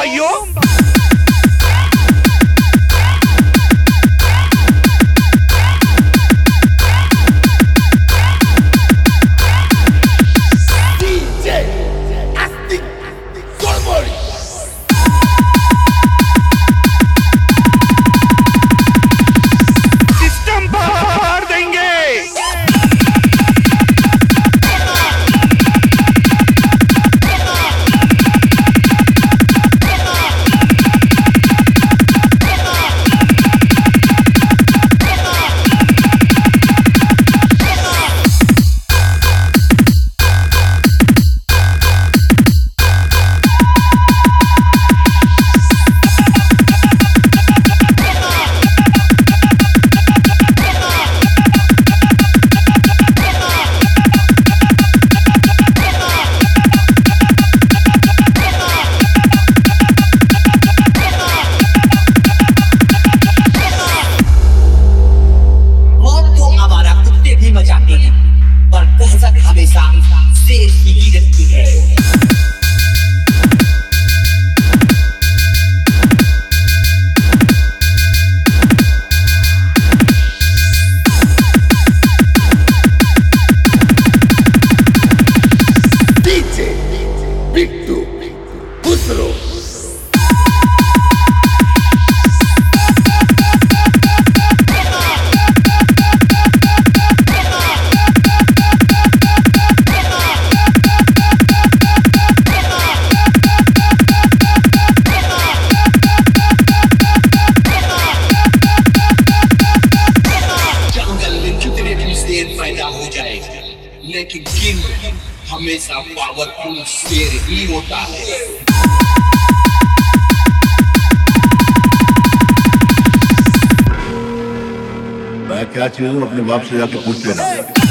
भाइयों। सिस्टम फाड़ देंगे। मचाते हैं पर दहशत हमेशा शेर की रहती है। DJ Bittu Busro पैदा हो जाएगा लेकिन किंग हमेशा पावरफुल शेर ही होता है। मैं क्या चीज हूँ अपने बाप से जाके पूछ लेना।